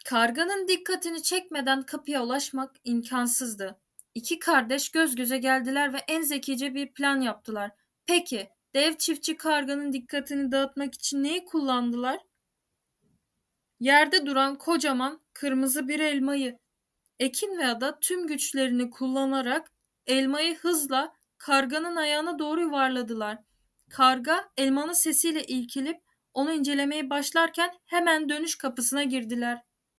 Karganın dikkatini çekmeden kapıya ulaşmak imkansızdı. İki kardeş göz göze geldiler ve en zekice bir plan yaptılar. Peki, dev çiftçi karganın dikkatini dağıtmak için neyi kullandılar? Yerde duran kocaman kırmızı bir elmayı. Ekin ve Ada tüm güçlerini kullanarak elmayı hızla karganın ayağına doğru yuvarladılar. Karga elmanın sesiyle irkilip onu incelemeye başlarken hemen dönüş kapısına girdiler.